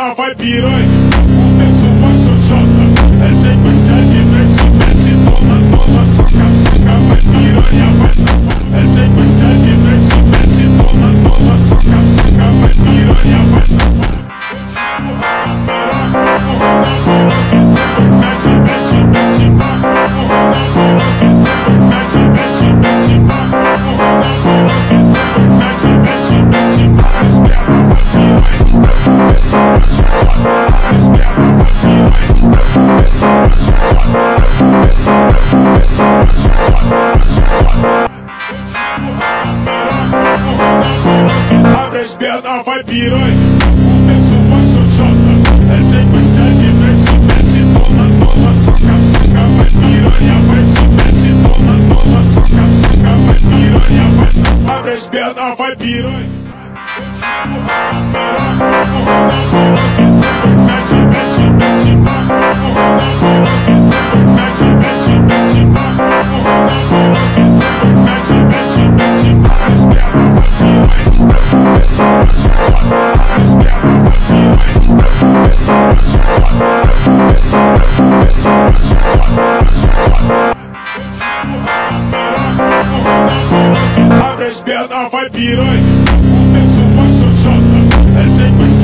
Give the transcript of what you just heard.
perna, vai piranha. Começou uma xoxota, é sequência de mete, mete, toma, toma, soca, soca, vai piranha, vai safar. É sequência de mete, mete, toma, toma, soca, soca, vai piranha, vai safar. Abre as pernas, vai piranha. Começou uma xoxota, é sequência de mete, mete, toma, toma, soca, soca, vai piranha, mete, mete, toma, toma, soca, soca, vai piranha, vai safar. Abre as pernas, vai piranha. Abre as pernas, vai piranha. Começou uma xoxota, é sequência.